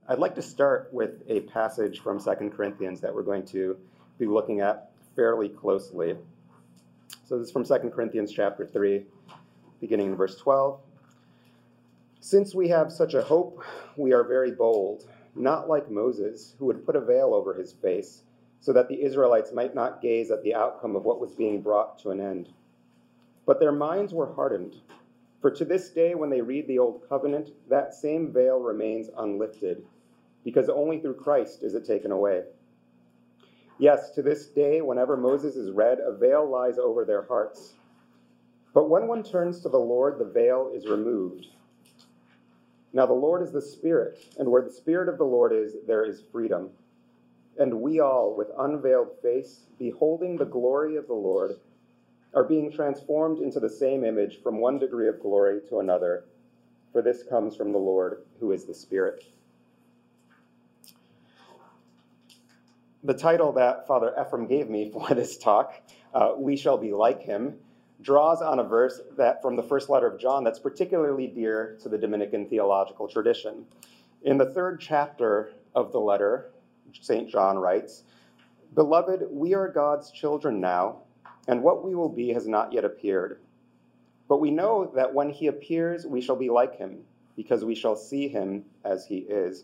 I'd like to start with a passage from 2 Corinthians that we're going to be looking at fairly closely. So this is from 2 Corinthians chapter 3, beginning in verse 12. Since we have such a hope, we are very bold, not like Moses, who would put a veil over his face, so that the Israelites might not gaze at the outcome of what was being brought to an end. But their minds were hardened. For to this day, when they read the Old Covenant, that same veil remains unlifted, because only through Christ is it taken away. Yes, to this day, whenever Moses is read, a veil lies over their hearts. But when one turns to the Lord, the veil is removed. Now the Lord is the Spirit, and where the Spirit of the Lord is, there is freedom. And we all, with unveiled face, beholding the glory of the Lord, are being transformed into the same image from one degree of glory to another, for this comes from the Lord, who is the Spirit. The title that Father Ephraim gave me for this talk, We Shall Be Like Him, draws on a verse that from the first letter of John that's particularly dear to the Dominican theological tradition. In the 3rd chapter of the letter, St. John writes, "Beloved, we are God's children now, and what we will be has not yet appeared. But we know that when he appears, we shall be like him, because we shall see him as he is."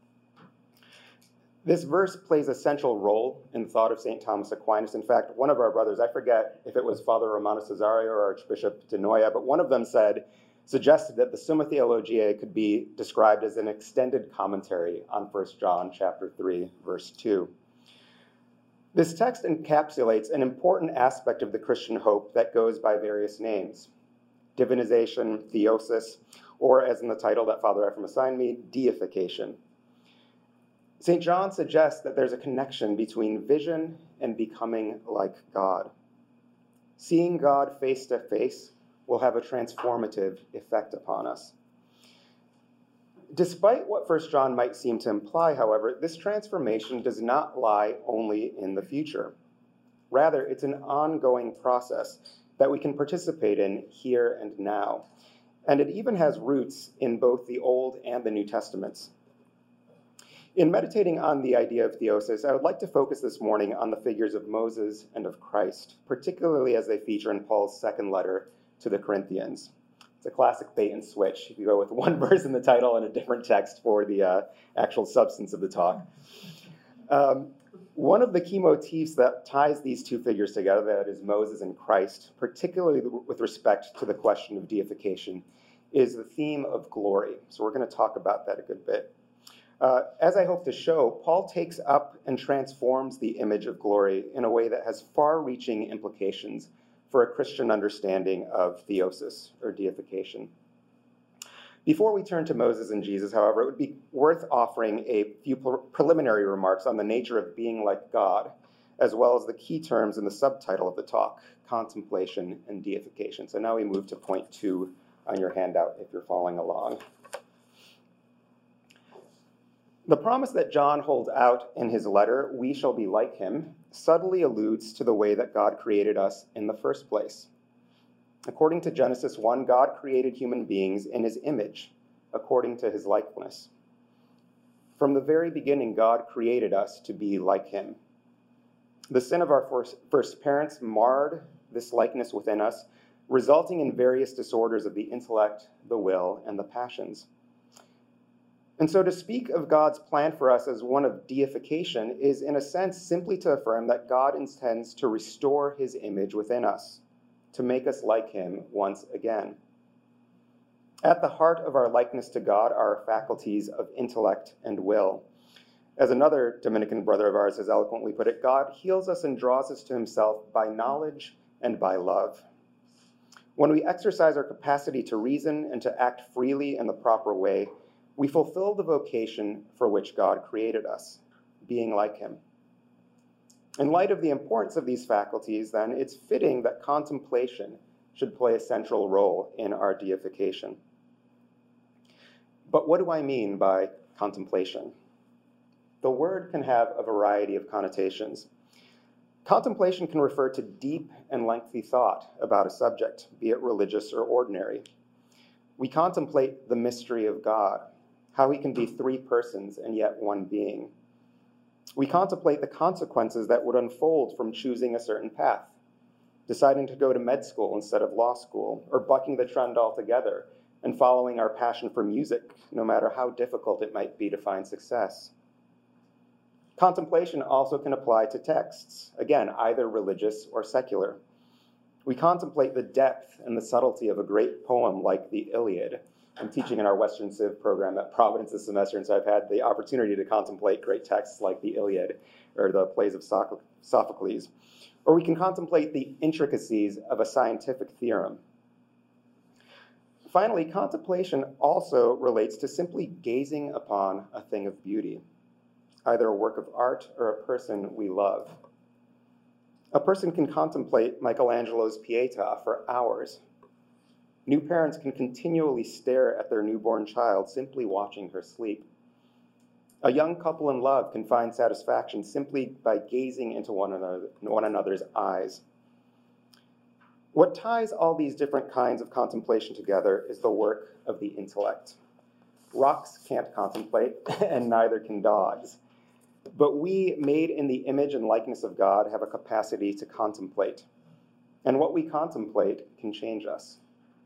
This verse plays a central role in the thought of St. Thomas Aquinas. In fact, one of our brothers, I forget if it was Father Romano Cesario or Archbishop de Noia, but one of them suggested that the Summa Theologiae could be described as an extended commentary on 1 John chapter 3, verse 2. This text encapsulates an important aspect of the Christian hope that goes by various names: divinization, theosis, or as in the title that Father Ephraim assigned me, deification. St. John suggests that there's a connection between vision and becoming like God. Seeing God face to face will have a transformative effect upon us. Despite what 1 John might seem to imply, however, this transformation does not lie only in the future. Rather, it's an ongoing process that we can participate in here and now. And it even has roots in both the Old and the New Testaments. In meditating on the idea of theosis, I would like to focus this morning on the figures of Moses and of Christ, particularly as they feature in Paul's second letter to the Corinthians. It's a classic bait and switch. If you go with one verse in the title and a different text for the actual substance of the talk. One of the key motifs that ties these two figures together, that is Moses and Christ, particularly with respect to the question of deification, is the theme of glory. So we're going to talk about that a good bit. As I hope to show, Paul takes up and transforms the image of glory in a way that has far-reaching implications for a Christian understanding of theosis, or deification. Before we turn to Moses and Jesus, however, it would be worth offering a few preliminary remarks on the nature of being like God, as well as the key terms in the subtitle of the talk, contemplation and deification. So now we move to point 2 on your handout if you're following along. The promise that John holds out in his letter, "We shall be like him," subtly alludes to the way that God created us in the first place. According to Genesis 1, God created human beings in his image, according to his likeness. From the very beginning, God created us to be like him. The sin of our first parents marred this likeness within us, resulting in various disorders of the intellect, the will, and the passions. And so to speak of God's plan for us as one of deification is, in a sense, simply to affirm that God intends to restore his image within us, to make us like him once again. At the heart of our likeness to God are our faculties of intellect and will. As another Dominican brother of ours has eloquently put it, God heals us and draws us to himself by knowledge and by love. When we exercise our capacity to reason and to act freely in the proper way, we fulfill the vocation for which God created us, being like him. In light of the importance of these faculties, then, it's fitting that contemplation should play a central role in our deification. But what do I mean by contemplation? The word can have a variety of connotations. Contemplation can refer to deep and lengthy thought about a subject, be it religious or ordinary. We contemplate the mystery of God, how he can be three persons and yet one being. We contemplate the consequences that would unfold from choosing a certain path, deciding to go to med school instead of law school, or bucking the trend altogether and following our passion for music, no matter how difficult it might be to find success. Contemplation also can apply to texts, again, either religious or secular. We contemplate the depth and the subtlety of a great poem like the Iliad. I'm teaching in our Western Civ program at Providence this semester, and so I've had the opportunity to contemplate great texts like the Iliad or the plays of Sophocles. Or we can contemplate the intricacies of a scientific theorem. Finally, contemplation also relates to simply gazing upon a thing of beauty, either a work of art or a person we love. A person can contemplate Michelangelo's Pietà for hours. New parents can continually stare at their newborn child, simply watching her sleep. A young couple in love can find satisfaction simply by gazing into one another's eyes. What ties all these different kinds of contemplation together is the work of the intellect. Rocks can't contemplate, and neither can dogs. But we, made in the image and likeness of God, have a capacity to contemplate. And what we contemplate can change us.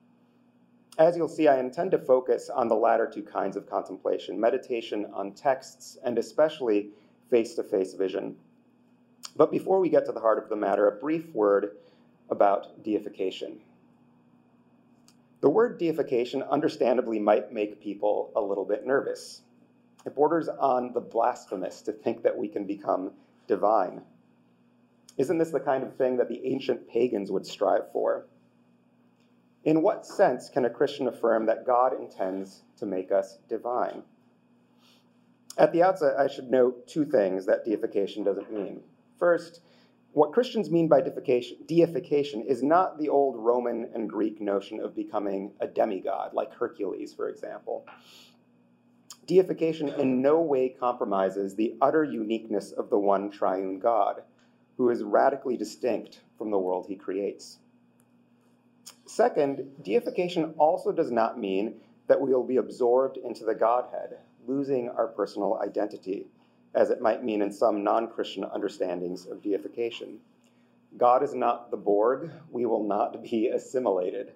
As you'll see, I intend to focus on the latter two kinds of contemplation, meditation on texts, and especially face-to-face vision. But before we get to the heart of the matter, a brief word about deification. The word deification understandably might make people a little bit nervous. It borders on the blasphemous to think that we can become divine. Isn't this the kind of thing that the ancient pagans would strive for? In what sense can a Christian affirm that God intends to make us divine? At the outset, I should note two things that deification doesn't mean. First, what Christians mean by deification is not the old Roman and Greek notion of becoming a demigod, like Hercules, for example. Deification in no way compromises the utter uniqueness of the one triune God, who is radically distinct from the world he creates. Second, deification also does not mean that we will be absorbed into the Godhead, losing our personal identity, as it might mean in some non-Christian understandings of deification. God is not the Borg. We will not be assimilated.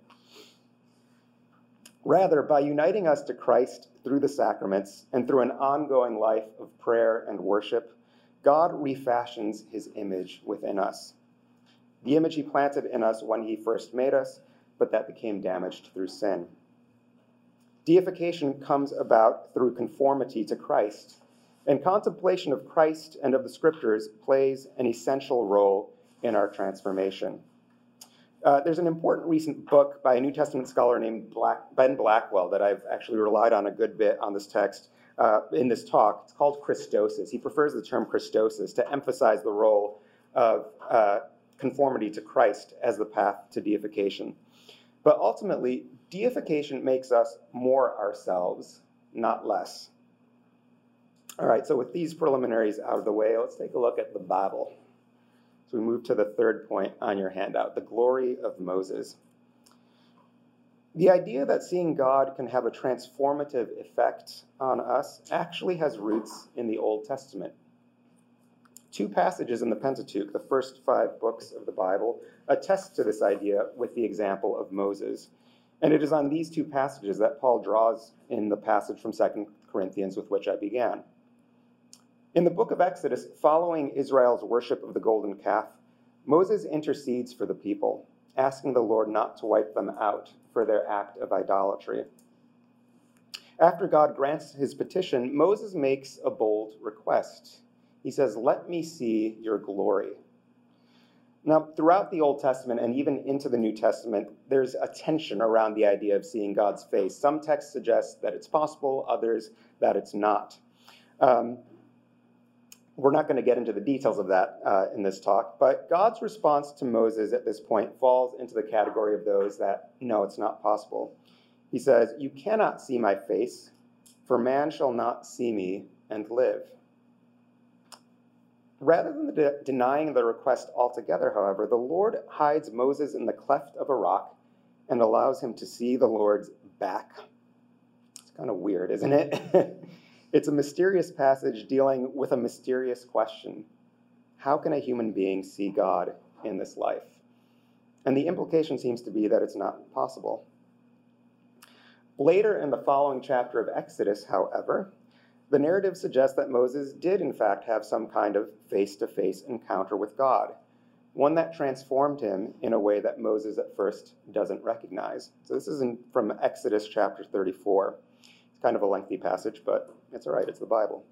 Rather, by uniting us to Christ through the sacraments and through an ongoing life of prayer and worship, God refashions his image within us. The image he planted in us when he first made us, but that became damaged through sin. Deification comes about through conformity to Christ, and contemplation of Christ and of the Scriptures plays an essential role in our transformation. There's an important recent book by a New Testament scholar named Ben Blackwell that I've actually relied on a good bit on this text in this talk. It's called Christosis. He prefers the term Christosis to emphasize the role of conformity to Christ as the path to deification. But ultimately, deification makes us more ourselves, not less. All right, so with these preliminaries out of the way, let's take a look at the Bible. So we move to the third point on your handout, the glory of Moses. The idea that seeing God can have a transformative effect on us actually has roots in the Old Testament. Two passages in the Pentateuch, the first 5 books of the Bible, attest to this idea with the example of Moses. And it is on these two passages that Paul draws in the passage from 2 Corinthians with which I began. In the book of Exodus, following Israel's worship of the golden calf, Moses intercedes for the people, asking the Lord not to wipe them out for their act of idolatry. After God grants his petition, Moses makes a bold request. He says, "Let me see your glory." Now, throughout the Old Testament and even into the New Testament, there's a tension around the idea of seeing God's face. Some texts suggest that it's possible, others that it's not. We're not going to get into the details of that in this talk, but God's response to Moses at this point falls into the category of those that, no, it's not possible. He says, "You cannot see my face, for man shall not see me and live." Rather than denying the request altogether, however, the Lord hides Moses in the cleft of a rock and allows him to see the Lord's back. It's kind of weird, isn't it? It's a mysterious passage dealing with a mysterious question. How can a human being see God in this life? And the implication seems to be that it's not possible. Later in the following chapter of Exodus, however, the narrative suggests that Moses did in fact have some kind of face-to-face encounter with God, one that transformed him in a way that Moses at first doesn't recognize. So this is from Exodus chapter 34. It's kind of a lengthy passage, but it's all right, it's the Bible.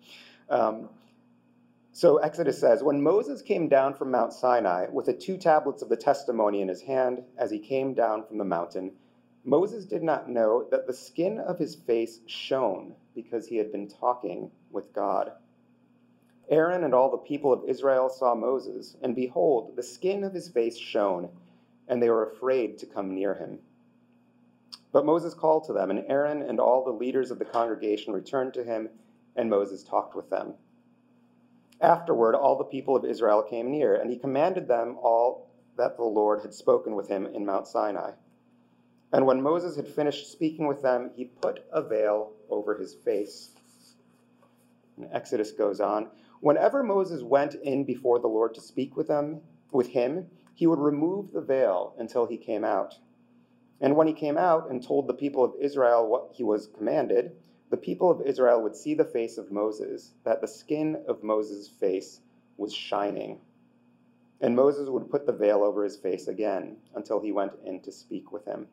So Exodus says, "When Moses came down from Mount Sinai with the 2 tablets of the testimony in his hand as he came down from the mountain, Moses did not know that the skin of his face shone because he had been talking with God. Aaron and all the people of Israel saw Moses, and behold, the skin of his face shone, and they were afraid to come near him. But Moses called to them, and Aaron and all the leaders of the congregation returned to him, and Moses talked with them. Afterward, all the people of Israel came near, and he commanded them all that the Lord had spoken with him in Mount Sinai. And when Moses had finished speaking with them, he put a veil over his face." And Exodus goes on, "Whenever Moses went in before the Lord to speak with him, he would remove the veil until he came out. And when he came out and told the people of Israel what he was commanded, the people of Israel would see the face of Moses, that the skin of Moses' face was shining. And Moses would put the veil over his face again until he went in to speak with him."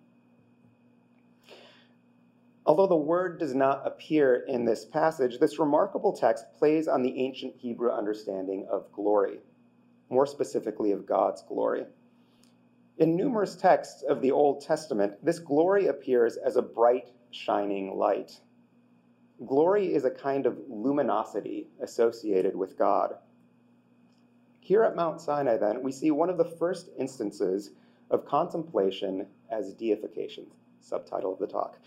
Although the word does not appear in this passage, this remarkable text plays on the ancient Hebrew understanding of glory, more specifically of God's glory. In numerous texts of the Old Testament, this glory appears as a bright, shining light. Glory is a kind of luminosity associated with God. Here at Mount Sinai, then, we see one of the first instances of contemplation as deification, subtitle of the talk.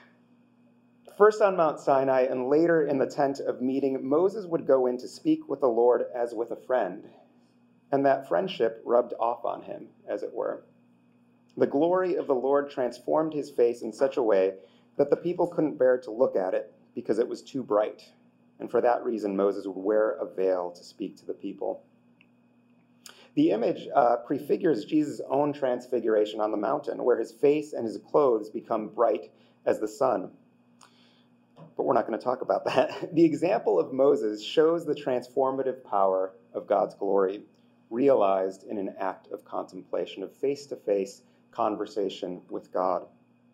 First on Mount Sinai and later in the tent of meeting, Moses would go in to speak with the Lord as with a friend, and that friendship rubbed off on him, as it were. The glory of the Lord transformed his face in such a way that the people couldn't bear to look at it because it was too bright, and for that reason Moses would wear a veil to speak to the people. The image prefigures Jesus' own transfiguration on the mountain, where his face and his clothes become bright as the sun. But we're not going to talk about that. The example of Moses shows the transformative power of God's glory, realized in an act of contemplation, of face-to-face conversation with God.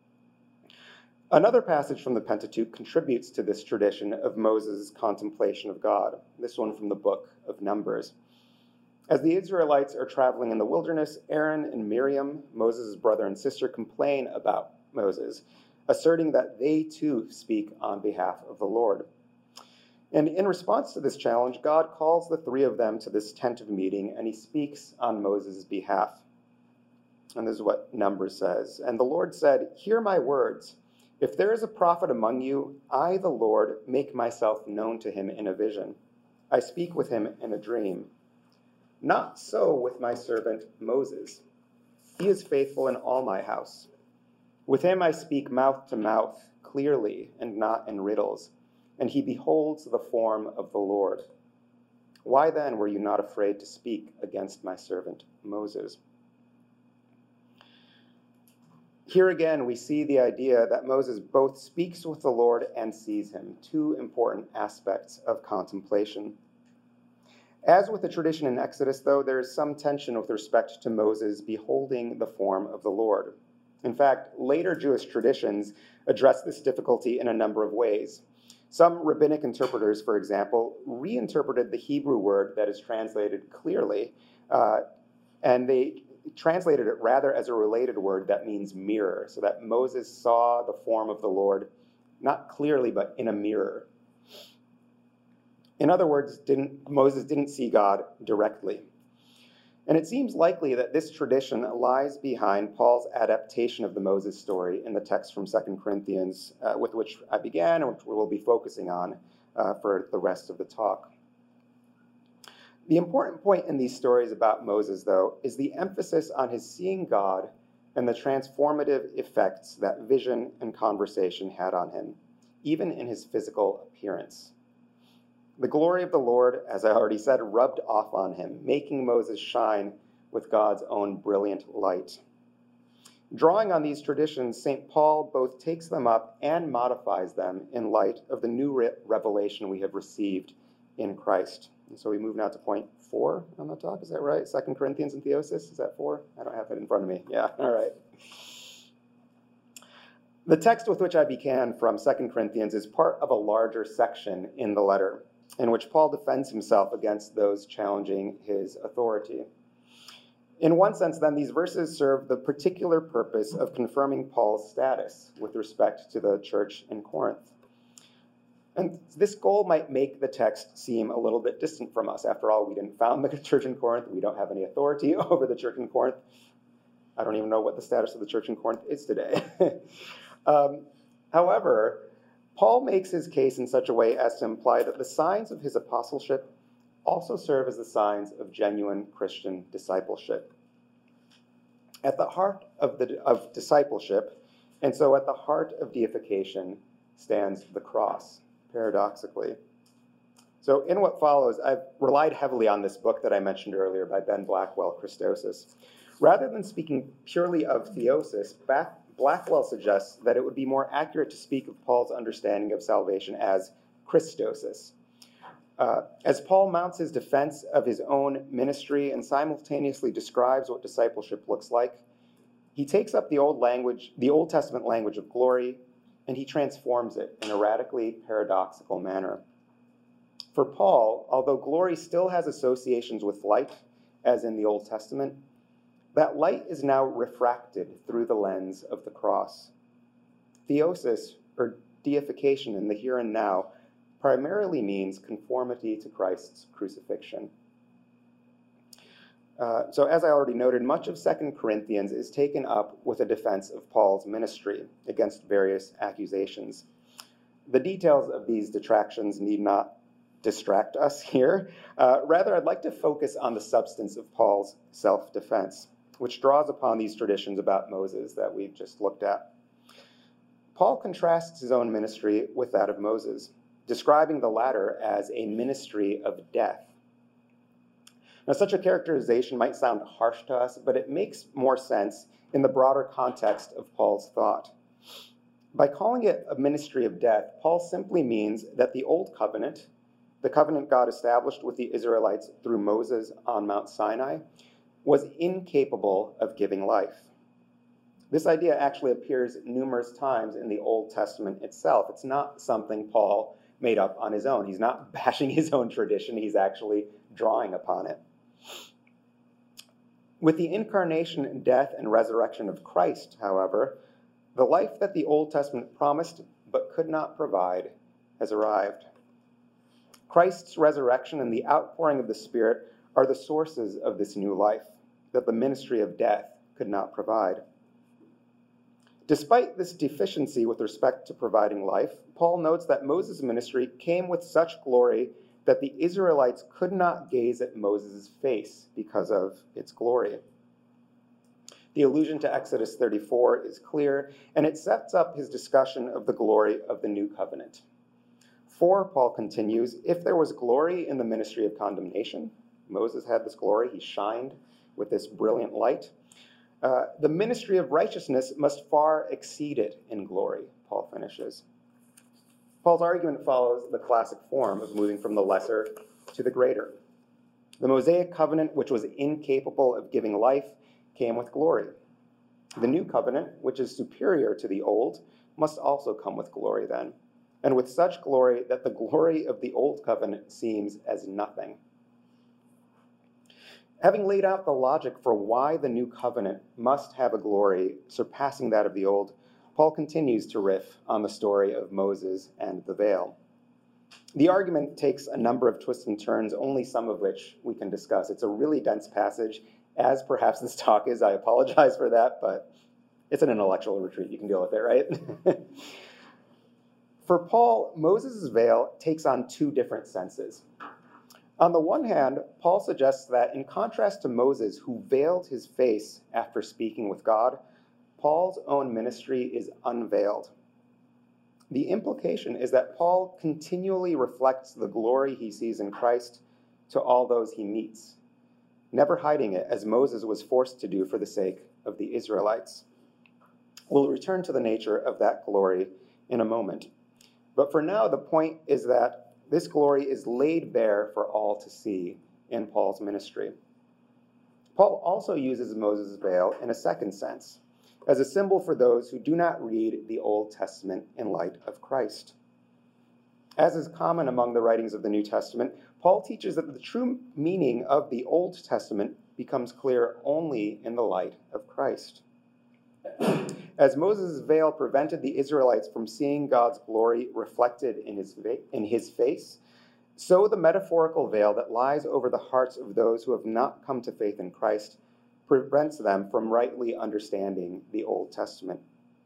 Another passage from the Pentateuch contributes to this tradition of Moses' contemplation of God, this one from the book of Numbers. As the Israelites are traveling in the wilderness, Aaron and Miriam, Moses' brother and sister, complain about Moses, asserting that they too speak on behalf of the Lord. And in response to this challenge, God calls the 3 of them to this tent of meeting, and he speaks on Moses' behalf. And this is what Numbers says. "And the Lord said, 'Hear my words. If there is a prophet among you, I, the Lord, make myself known to him in a vision. I speak with him in a dream. Not so with my servant Moses. He is faithful in all my house. With him I speak mouth to mouth, clearly and not in riddles, and he beholds the form of the Lord. Why then were you not afraid to speak against my servant Moses?'" Here again, we see the idea that Moses both speaks with the Lord and sees him, 2 important aspects of contemplation. As with the tradition in Exodus, though, there is some tension with respect to Moses beholding the form of the Lord. In fact, later Jewish traditions address this difficulty in a number of ways. Some rabbinic interpreters, for example, reinterpreted the Hebrew word that is translated clearly, and they translated it rather as a related word that means mirror, so that Moses saw the form of the Lord, not clearly, but in a mirror. In other words, Moses didn't see God directly. And it seems likely that this tradition lies behind Paul's adaptation of the Moses story in the text from 2 Corinthians, with which I began and which we will be focusing on for the rest of the talk. The important point in these stories about Moses, though, is the emphasis on his seeing God and the transformative effects that vision and conversation had on him. even in his physical appearance. The glory of the Lord, as I already said, rubbed off on him, making Moses shine with God's own brilliant light. Drawing on these traditions, St. Paul both takes them up and modifies them in light of the new revelation we have received in Christ. And so we move now to point 4 on the top. Is that right? 2 Corinthians and Theosis. Is that 4? I don't have it in front of me. Yeah, all right. The text with which I began from 2 Corinthians is part of a larger section in the letter, in which Paul defends himself against those challenging his authority. In one sense, then, these verses serve the particular purpose of confirming Paul's status with respect to the church in Corinth. And this goal might make the text seem a little bit distant from us. After all, we didn't found the church in Corinth. We don't have any authority over the church in Corinth. I don't even know what the status of the church in Corinth is today. However, Paul makes his case in such a way as to imply that the signs of his apostleship also serve as the signs of genuine Christian discipleship. At the heart of discipleship, and so at the heart of deification, stands the cross, paradoxically. So in what follows, I've relied heavily on this book that I mentioned earlier by Ben Blackwell, Christosis. Rather than speaking purely of theosis, Blackwell suggests that it would be more accurate to speak of Paul's understanding of salvation as Christosis. As Paul mounts his defense of his own ministry and simultaneously describes what discipleship looks like, he takes up the Old Testament language of glory, and he transforms it in a radically paradoxical manner. For Paul, although glory still has associations with light, as in the Old Testament, that light is now refracted through the lens of the cross. Theosis, or deification in the here and now, primarily means conformity to Christ's crucifixion. So as I already noted, much of 2 Corinthians is taken up with a defense of Paul's ministry against various accusations. The details of these detractions need not distract us here. Rather, I'd like to focus on the substance of Paul's self-defense, which draws upon these traditions about Moses that we've just looked at. Paul contrasts his own ministry with that of Moses, describing the latter as a ministry of death. Now, such a characterization might sound harsh to us, but it makes more sense in the broader context of Paul's thought. By calling it a ministry of death, Paul simply means that the Old Covenant, the covenant God established with the Israelites through Moses on Mount Sinai, was incapable of giving life. This idea actually appears numerous times in the Old Testament itself. It's not something Paul made up on his own. He's not bashing his own tradition. He's actually drawing upon it. With the incarnation, death, and resurrection of Christ, however, the life that the Old Testament promised but could not provide has arrived. Christ's resurrection and the outpouring of the Spirit are the sources of this new life that the ministry of death could not provide. Despite this deficiency with respect to providing life, Paul notes that Moses' ministry came with such glory that the Israelites could not gaze at Moses' face because of its glory. The allusion to Exodus 34 is clear, and it sets up his discussion of the glory of the new covenant. For, Paul continues, if there was glory in the ministry of condemnation, Moses had this glory, he shined with this brilliant light, the ministry of righteousness must far exceed it in glory, Paul finishes. Paul's argument follows the classic form of moving from the lesser to the greater. The Mosaic covenant, which was incapable of giving life, came with glory. The new covenant, which is superior to the old, must also come with glory then, and with such glory that the glory of the old covenant seems as nothing. Having laid out the logic for why the new covenant must have a glory surpassing that of the old, Paul continues to riff on the story of Moses and the veil. The argument takes a number of twists and turns, only some of which we can discuss. It's a really dense passage, as perhaps this talk is. I apologize for that, but it's an intellectual retreat. You can deal with it, right? For Paul, Moses' veil takes on two different senses. On the one hand, Paul suggests that in contrast to Moses, who veiled his face after speaking with God, Paul's own ministry is unveiled. The implication is that Paul continually reflects the glory he sees in Christ to all those he meets, never hiding it as Moses was forced to do for the sake of the Israelites. We'll return to the nature of that glory in a moment. But for now, the point is that this glory is laid bare for all to see in Paul's ministry. Paul also uses Moses' veil in a second sense, as a symbol for those who do not read the Old Testament in light of Christ. As is common among the writings of the New Testament, Paul teaches that the true meaning of the Old Testament becomes clear only in the light of Christ. As Moses' veil prevented the Israelites from seeing God's glory reflected in his face, so the metaphorical veil that lies over the hearts of those who have not come to faith in Christ prevents them from rightly understanding the Old Testament.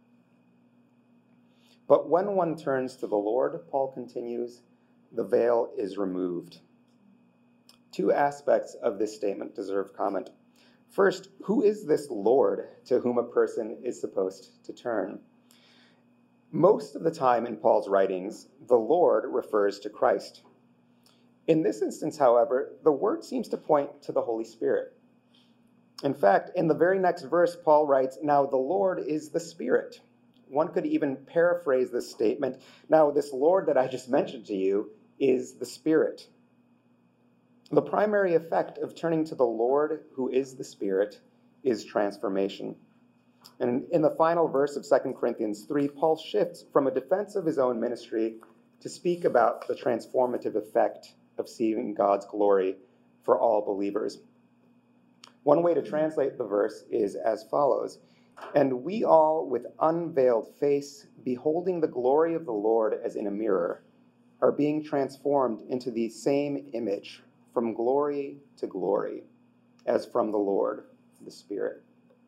But when one turns to the Lord, Paul continues, the veil is removed. Two aspects of this statement deserve comment. First, who is this Lord to whom a person is supposed to turn? Most of the time in Paul's writings, the Lord refers to Christ. In this instance, however, the word seems to point to the Holy Spirit. In fact, in the very next verse, Paul writes, "Now the Lord is the Spirit." One could even paraphrase this statement, "Now this Lord that I just mentioned to you is the Spirit." The primary effect of turning to the Lord, who is the Spirit, is transformation. And in the final verse of 2 Corinthians 3, Paul shifts from a defense of his own ministry to speak about the transformative effect of seeing God's glory for all believers. One way to translate the verse is as follows: "And we all, with unveiled face, beholding the glory of the Lord as in a mirror, are being transformed into the same image, from glory to glory, as from the Lord, the Spirit."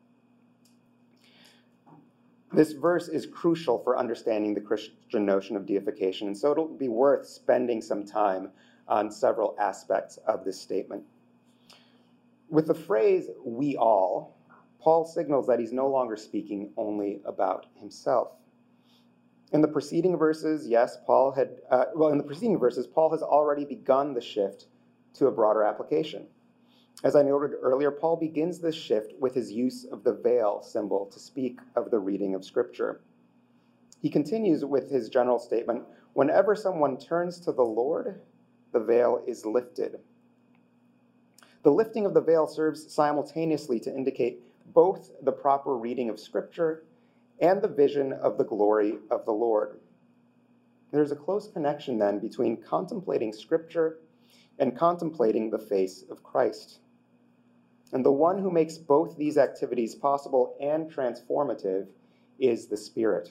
This verse is crucial for understanding the Christian notion of deification, and so it'll be worth spending some time on several aspects of this statement. With the phrase, "we all," Paul signals that he's no longer speaking only about himself. In the preceding verses, Paul has already begun the shift to a broader application. As I noted earlier, Paul begins this shift with his use of the veil symbol to speak of the reading of Scripture. He continues with his general statement, "Whenever someone turns to the Lord, the veil is lifted." The lifting of the veil serves simultaneously to indicate both the proper reading of Scripture and the vision of the glory of the Lord. There's a close connection then between contemplating Scripture and contemplating the face of Christ. And the one who makes both these activities possible and transformative is the Spirit.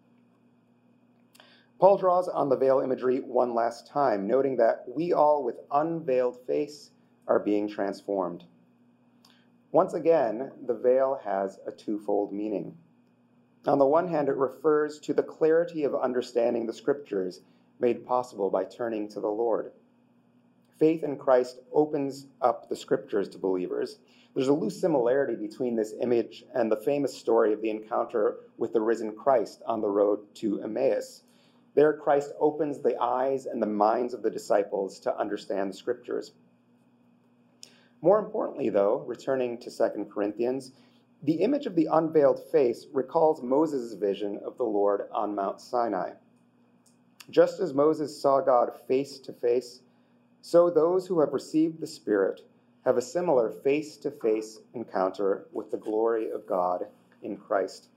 Paul draws on the veil imagery one last time, noting that we all with unveiled face are being transformed. Once again, the veil has a twofold meaning. On the one hand, it refers to the clarity of understanding the Scriptures made possible by turning to the Lord. Faith in Christ opens up the Scriptures to believers. There's a loose similarity between this image and the famous story of the encounter with the risen Christ on the road to Emmaus. There, Christ opens the eyes and the minds of the disciples to understand the Scriptures. More importantly, though, returning to 2 Corinthians, the image of the unveiled face recalls Moses' vision of the Lord on Mount Sinai. Just as Moses saw God face to face, so those who have received the Spirit have a similar face-to-face encounter with the glory of God in Christ.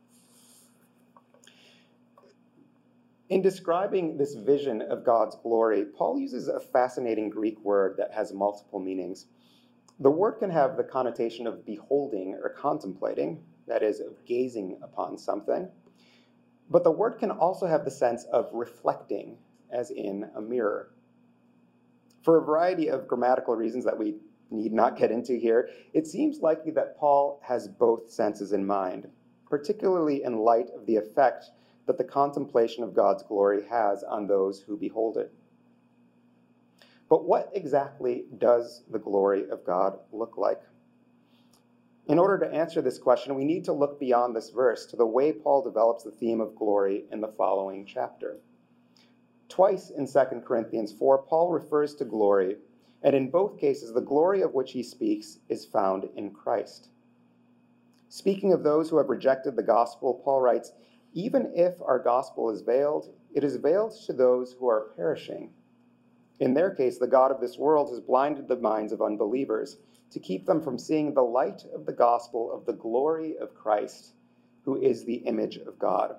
In describing this vision of God's glory, Paul uses a fascinating Greek word that has multiple meanings. The word can have the connotation of beholding or contemplating, that is, of gazing upon something. But the word can also have the sense of reflecting, as in a mirror. For a variety of grammatical reasons that we need not get into here, it seems likely that Paul has both senses in mind, particularly in light of the effect that the contemplation of God's glory has on those who behold it. But what exactly does the glory of God look like? In order to answer this question, we need to look beyond this verse to the way Paul develops the theme of glory in the following chapter. Twice in 2 Corinthians 4, Paul refers to glory, and in both cases, the glory of which he speaks is found in Christ. Speaking of those who have rejected the gospel, Paul writes, "Even if our gospel is veiled, it is veiled to those who are perishing. In their case, the God of this world has blinded the minds of unbelievers to keep them from seeing the light of the gospel of the glory of Christ, who is the image of God."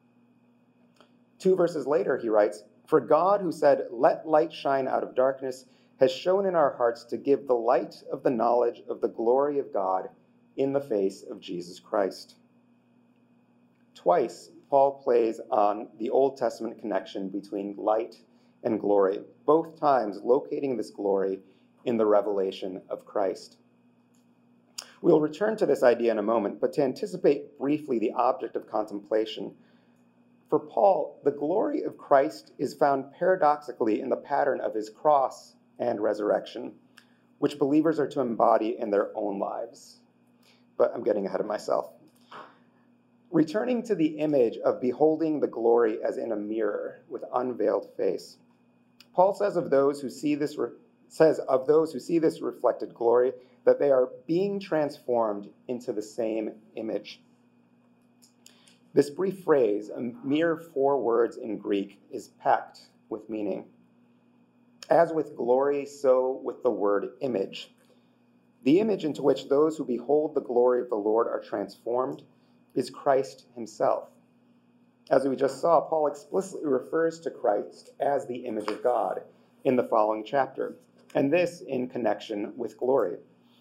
2 verses later, he writes, "For God, who said, 'Let light shine out of darkness,' has shown in our hearts to give the light of the knowledge of the glory of God in the face of Jesus Christ." Twice, Paul plays on the Old Testament connection between light and glory, both times locating this glory in the revelation of Christ. We'll return to this idea in a moment, but to anticipate briefly the object of contemplation, for Paul, the glory of Christ is found paradoxically in the pattern of his cross and resurrection, which believers are to embody in their own lives. But I'm getting ahead of myself. Returning to the image of beholding the glory as in a mirror with unveiled face, Paul says of those who see this reflected glory that they are being transformed into the same image. This brief phrase, a mere 4 words in Greek, is packed with meaning. As with glory, so with the word image. The image into which those who behold the glory of the Lord are transformed is Christ himself. As we just saw, Paul explicitly refers to Christ as the image of God in the following chapter, and this in connection with glory.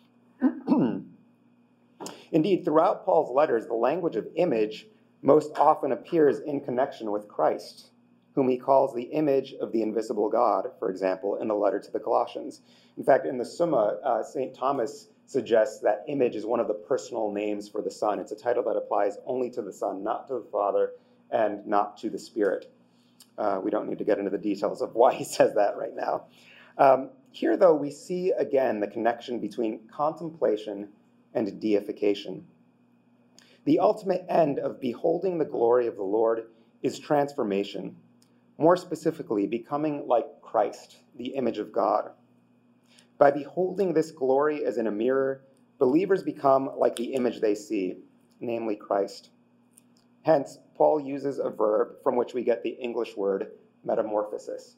Indeed, throughout Paul's letters, the language of image most often appears in connection with Christ, whom he calls the image of the invisible God, for example, in the letter to the Colossians. In fact, in the Summa, St. Thomas suggests that image is one of the personal names for the Son. It's a title that applies only to the Son, not to the Father, and not to the Spirit. We don't need to get into the details of why he says that right now. Here, though, we see again the connection between contemplation and deification. The ultimate end of beholding the glory of the Lord is transformation, more specifically, becoming like Christ, the image of God. By beholding this glory as in a mirror, believers become like the image they see, namely Christ. Hence, Paul uses a verb from which we get the English word metamorphosis.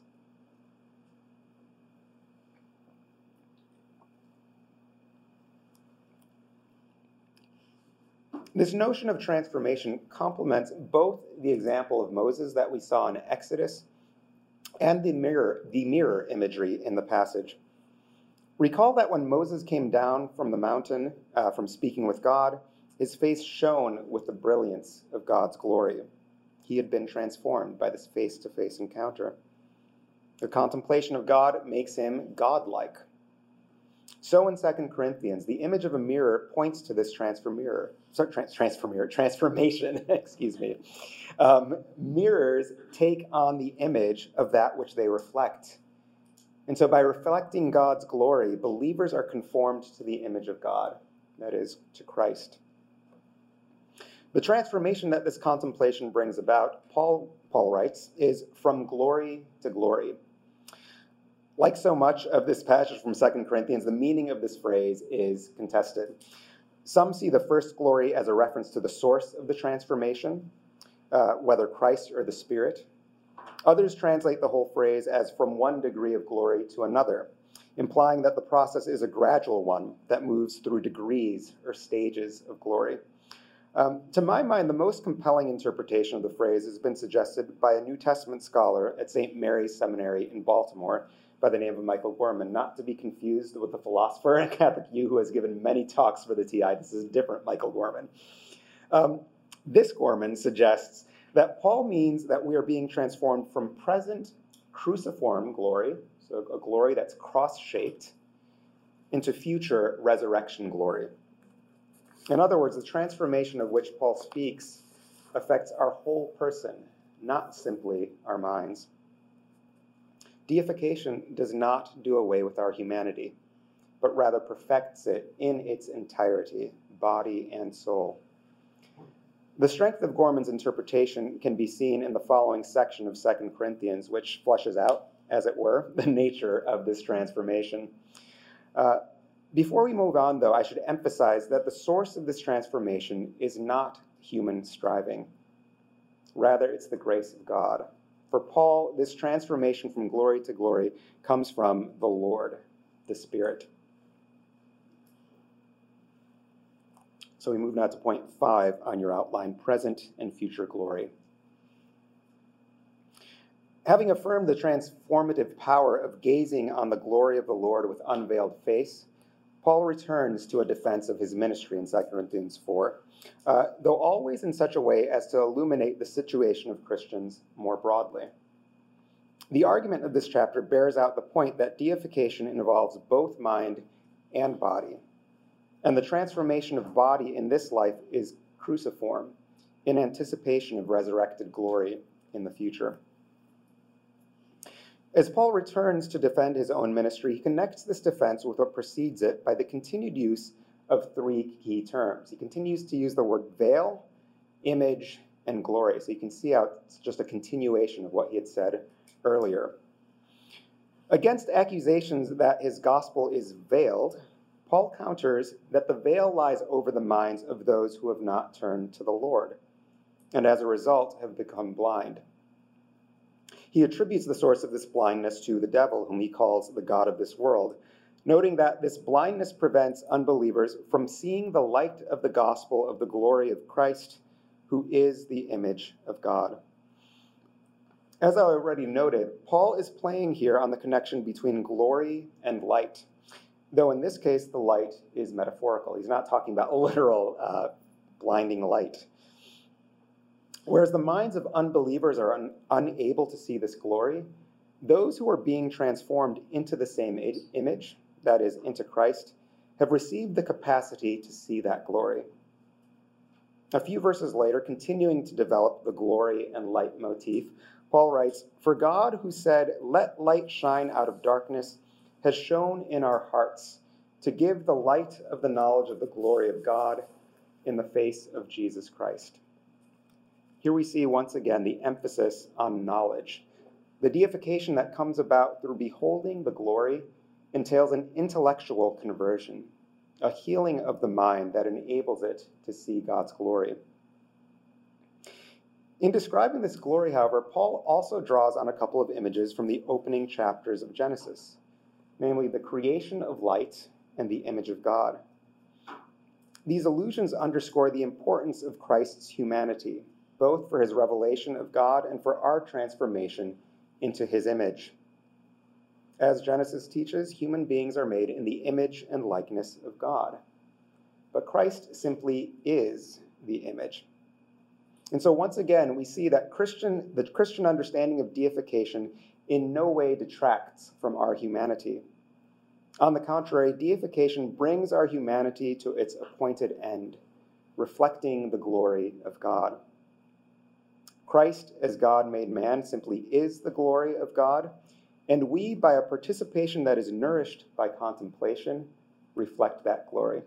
This notion of transformation complements both the example of Moses that we saw in Exodus and the mirror imagery in the passage. Recall that when Moses came down from the mountain, from speaking with God, his face shone with the brilliance of God's glory. He had been transformed by this face-to-face encounter. The contemplation of God makes him godlike. So in 2 Corinthians, the image of a mirror points to this transformation. Mirrors take on the image of that which they reflect. And so by reflecting God's glory, believers are conformed to the image of God, that is, to Christ. The transformation that this contemplation brings about, Paul writes, is from glory to glory. Like so much of this passage from 2 Corinthians, the meaning of this phrase is contested. Some see the first glory as a reference to the source of the transformation, whether Christ or the Spirit. Others translate the whole phrase as from one degree of glory to another, implying that the process is a gradual one that moves through degrees or stages of glory. To my mind, the most compelling interpretation of the phrase has been suggested by a New Testament scholar at St. Mary's Seminary in Baltimore by the name of Michael Gorman, not to be confused with the philosopher at Catholic U who has given many talks for the TI. This is a different Michael Gorman. This Gorman suggests that Paul means that we are being transformed from present cruciform glory, so a glory that's cross-shaped, into future resurrection glory. In other words, the transformation of which Paul speaks affects our whole person, not simply our minds. Deification does not do away with our humanity, but rather perfects it in its entirety body, and soul. The strength of Gorman's interpretation can be seen in the following section of 2 Corinthians, which fleshes out, as it were, the nature of this transformation. Before we move on, though, I should emphasize that the source of this transformation is not human striving. Rather, it's the grace of God. For Paul, this transformation from glory to glory comes from the Lord, the Spirit. So we move now to point 5 on your outline, present and future glory. Having affirmed the transformative power of gazing on the glory of the Lord with unveiled face, Paul returns to a defense of his ministry in 2 Corinthians 4, though always in such a way as to illuminate the situation of Christians more broadly. The argument of this chapter bears out the point that deification involves both mind and body, and the transformation of body in this life is cruciform, in anticipation of resurrected glory in the future. As Paul returns to defend his own ministry, he connects this defense with what precedes it by the continued use of 3 key terms. He continues to use the word veil, image, and glory. So you can see how it's just a continuation of what he had said earlier. Against accusations that his gospel is veiled, Paul counters that the veil lies over the minds of those who have not turned to the Lord, and as a result have become blind. He attributes the source of this blindness to the devil, whom he calls the god of this world, noting that this blindness prevents unbelievers from seeing the light of the gospel of the glory of Christ, who is the image of God. As I already noted, Paul is playing here on the connection between glory and light, though in this case the light is metaphorical. He's not talking about literal blinding light. Whereas the minds of unbelievers are unable to see this glory, those who are being transformed into the same image, that is, into Christ, have received the capacity to see that glory. A few verses later, continuing to develop the glory and light motif, Paul writes, "For God, who said, 'Let light shine out of darkness,' has shone in our hearts to give the light of the knowledge of the glory of God in the face of Jesus Christ." Here we see once again the emphasis on knowledge. The deification that comes about through beholding the glory entails an intellectual conversion, a healing of the mind that enables it to see God's glory. In describing this glory, however, Paul also draws on a couple of images from the opening chapters of Genesis, namely the creation of light and the image of God. These allusions underscore the importance of Christ's humanity, both for his revelation of God and for our transformation into his image. As Genesis teaches, human beings are made in the image and likeness of God. But Christ simply is the image. And so once again, we see that the Christian understanding of deification in no way detracts from our humanity. On the contrary, deification brings our humanity to its appointed end, reflecting the glory of God. Christ, as God made man, simply is the glory of God, and we, by a participation that is nourished by contemplation, reflect that glory.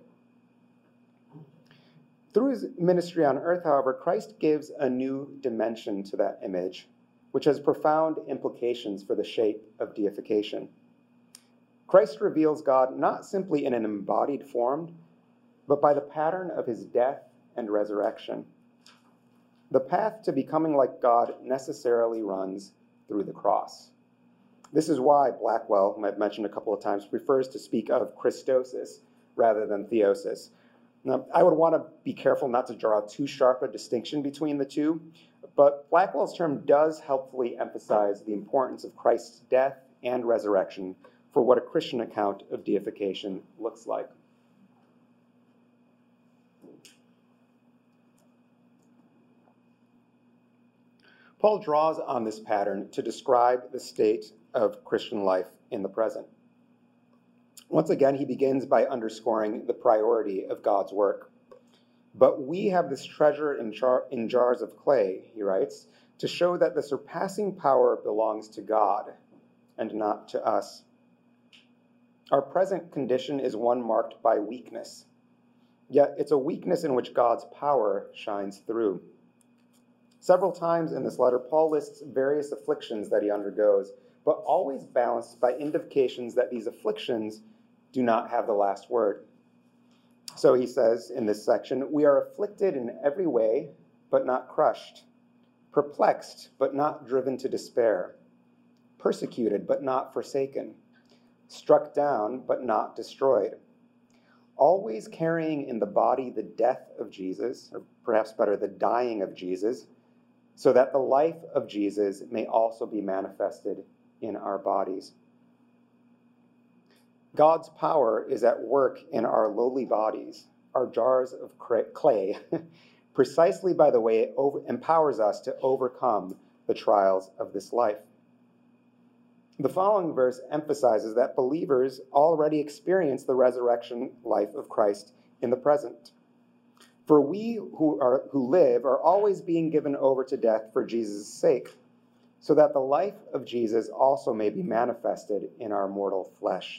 Through his ministry on earth, however, Christ gives a new dimension to that image, which has profound implications for the shape of deification. Christ reveals God not simply in an embodied form, but by the pattern of his death and resurrection. The path to becoming like God necessarily runs through the cross. This is why Blackwell, whom I've mentioned a couple of times, prefers to speak of Christosis rather than theosis. Now, I would want to be careful not to draw too sharp a distinction between the two, but Blackwell's term does helpfully emphasize the importance of Christ's death and resurrection for what a Christian account of deification looks like. Paul draws on this pattern to describe the state of Christian life in the present. Once again, he begins by underscoring the priority of God's work. But we have this treasure in jars of clay, he writes, to show that the surpassing power belongs to God and not to us. Our present condition is one marked by weakness. Yet it's a weakness in which God's power shines through. Several times in this letter, Paul lists various afflictions that he undergoes, but always balanced by indications that these afflictions do not have the last word. So he says in this section, we are afflicted in every way, but not crushed, perplexed, but not driven to despair, persecuted, but not forsaken, struck down, but not destroyed, always carrying in the body the death of Jesus, or perhaps better, the dying of Jesus, so that the life of Jesus may also be manifested in our bodies. God's power is at work in our lowly bodies, our jars of clay, precisely by the way it empowers us to overcome the trials of this life. The following verse emphasizes that believers already experience the resurrection life of Christ in the present. For we who live are always being given over to death for Jesus' sake, so that the life of Jesus also may be manifested in our mortal flesh.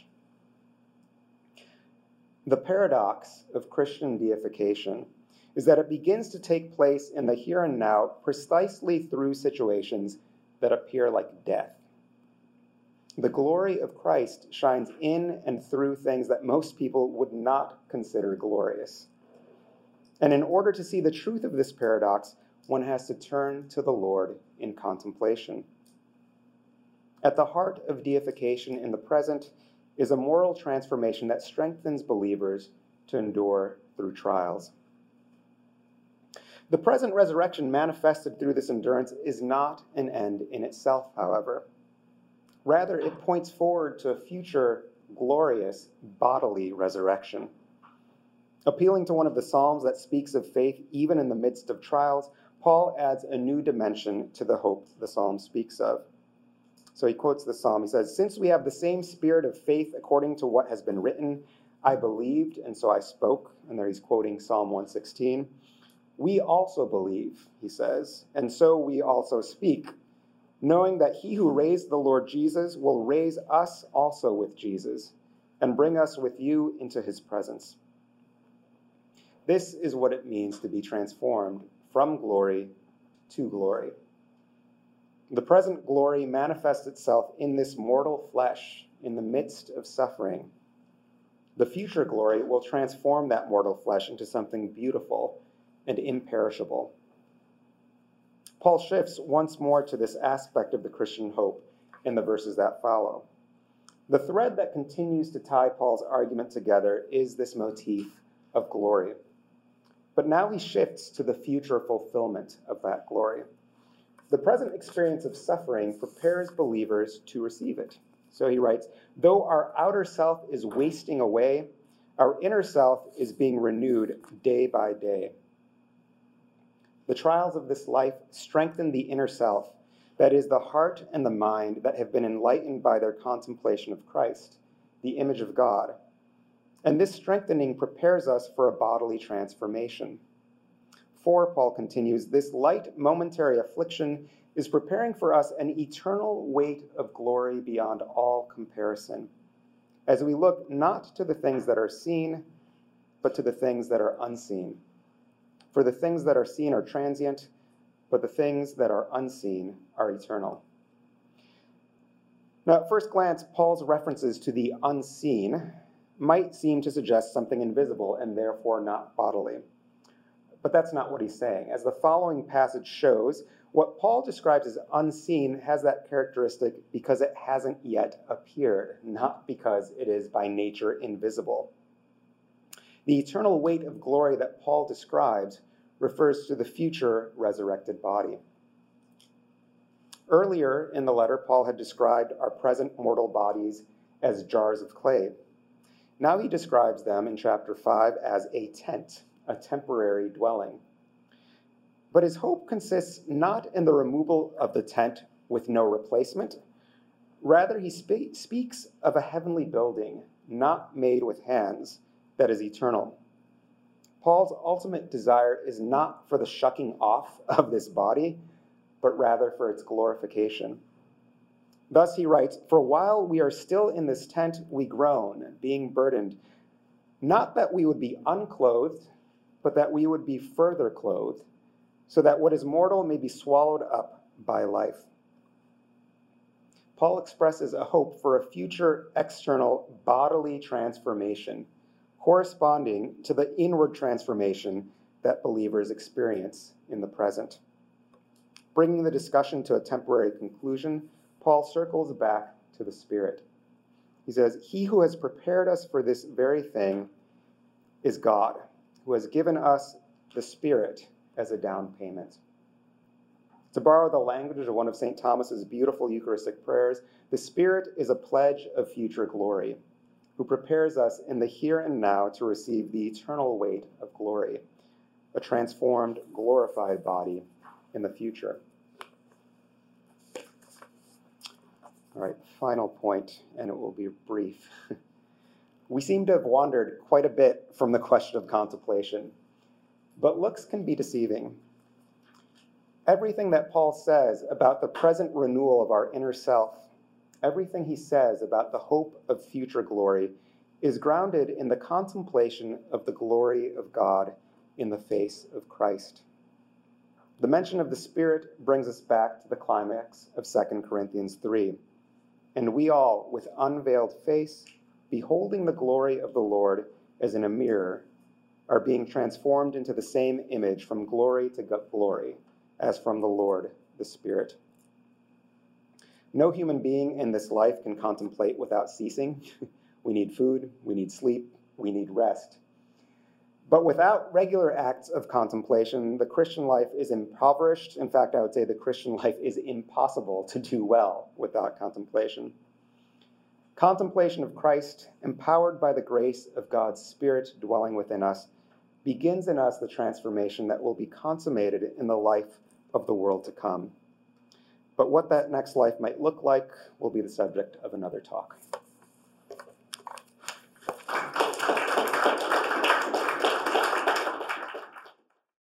The paradox of Christian deification is that it begins to take place in the here and now precisely through situations that appear like death. The glory of Christ shines in and through things that most people would not consider glorious. And in order to see the truth of this paradox, one has to turn to the Lord in contemplation. At the heart of deification in the present is a moral transformation that strengthens believers to endure through trials. The present resurrection manifested through this endurance is not an end in itself, however. Rather, it points forward to a future glorious bodily resurrection. Appealing to one of the Psalms that speaks of faith even in the midst of trials, Paul adds a new dimension to the hope the Psalm speaks of. So he quotes the Psalm. He says, "Since we have the same spirit of faith according to what has been written, I believed, and so I spoke." And there he's quoting Psalm 116. "We also believe," he says, "and so we also speak, knowing that he who raised the Lord Jesus will raise us also with Jesus and bring us with you into his presence." This is what it means to be transformed from glory to glory. The present glory manifests itself in this mortal flesh in the midst of suffering. The future glory will transform that mortal flesh into something beautiful and imperishable. Paul shifts once more to this aspect of the Christian hope in the verses that follow. The thread that continues to tie Paul's argument together is this motif of glory. But now he shifts to the future fulfillment of that glory. The present experience of suffering prepares believers to receive it. So he writes, "Though our outer self is wasting away, our inner self is being renewed day by day." The trials of this life strengthen the inner self, that is, the heart and the mind that have been enlightened by their contemplation of Christ, the image of God. And this strengthening prepares us for a bodily transformation. For, Paul continues, this light momentary affliction is preparing for us an eternal weight of glory beyond all comparison, as we look not to the things that are seen, but to the things that are unseen. For the things that are seen are transient, but the things that are unseen are eternal. Now, at first glance, Paul's references to the unseen might seem to suggest something invisible and therefore not bodily. But that's not what he's saying. As the following passage shows, what Paul describes as unseen has that characteristic because it hasn't yet appeared, not because it is by nature invisible. The eternal weight of glory that Paul describes refers to the future resurrected body. Earlier in the letter, Paul had described our present mortal bodies as jars of clay. Now he describes them in chapter 5 as a tent, a temporary dwelling. But his hope consists not in the removal of the tent with no replacement. Rather, he speaks of a heavenly building, not made with hands, that is eternal. Paul's ultimate desire is not for the shucking off of this body, but rather for its glorification. Thus he writes, "For while we are still in this tent, we groan, being burdened, Not that we would be unclothed, but that we would be further clothed, so that what is mortal may be swallowed up by life. Paul expresses a hope for a future external bodily transformation, corresponding to the inward transformation that believers experience in the present. Bringing the discussion to a temporary conclusion, Paul circles back to the Spirit. He says, "He who has prepared us for this very thing is God, who has given us the Spirit as a down payment." To borrow the language of one of St. Thomas's beautiful Eucharistic prayers, the Spirit is a pledge of future glory, who prepares us in the here and now to receive the eternal weight of glory, a transformed, glorified body in the future. All right, final point, and it will be brief. We seem to have wandered quite a bit from the question of contemplation, but looks can be deceiving. Everything that Paul says about the present renewal of our inner self, everything he says about the hope of future glory, is grounded in the contemplation of the glory of God in the face of Christ. The mention of the Spirit brings us back to the climax of 2 Corinthians 3. "And we all, with unveiled face, beholding the glory of the Lord as in a mirror, are being transformed into the same image from glory to glory, as from the Lord, the Spirit." No human being in this life can contemplate without ceasing. We need food, we need sleep, we need rest. But without regular acts of contemplation, the Christian life is impoverished. In fact, I would say the Christian life is impossible to do well without contemplation. Contemplation of Christ, empowered by the grace of God's Spirit dwelling within us, begins in us the transformation that will be consummated in the life of the world to come. But what that next life might look like will be the subject of another talk.